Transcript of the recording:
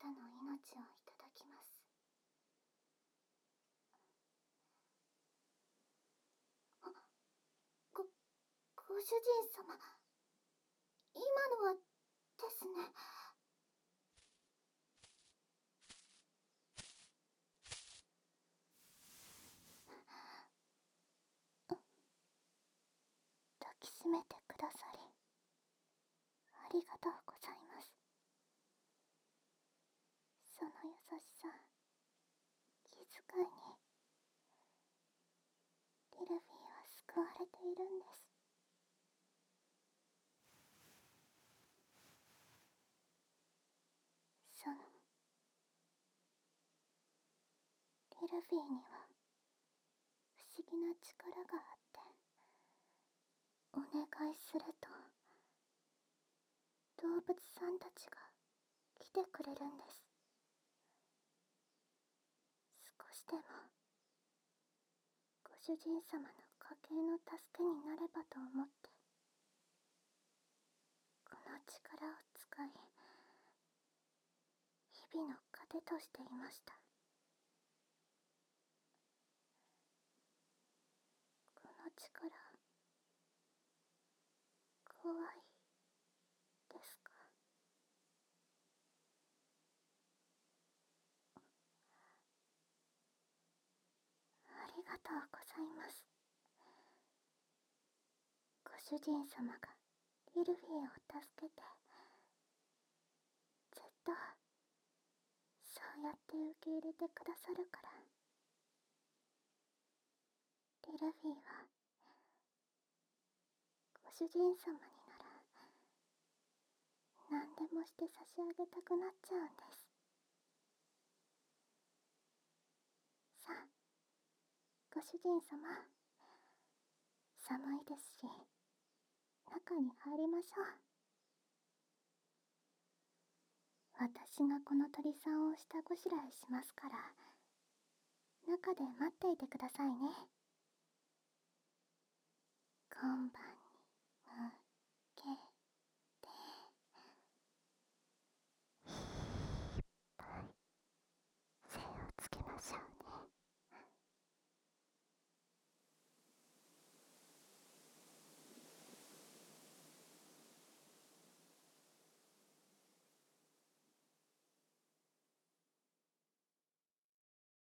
たの命をいただきます。ご主人様、今のはですね。抱きしめてくださりありがとうございます。その優しさ、気遣いにリルフィーは救われているんです。そのリルフィーには不思議な力があって、お願いすると動物さんたちが来てくれるんです。少しでもご主人様の家計の助けになればと思ってこの力を使い、日々の糧としていました。この力、怖いですか？ありがとうございます。ご主人様がリルフィーを助けて、ずっとそうやって受け入れてくださるから。リルフィーはご主人様になら何でもして差し上げたくなっちゃうんです。さあ、ご主人様、寒いですし中に入りましょう。私がこの鳥さんを下ごしらえしますから、中で待っていてくださいね。今晩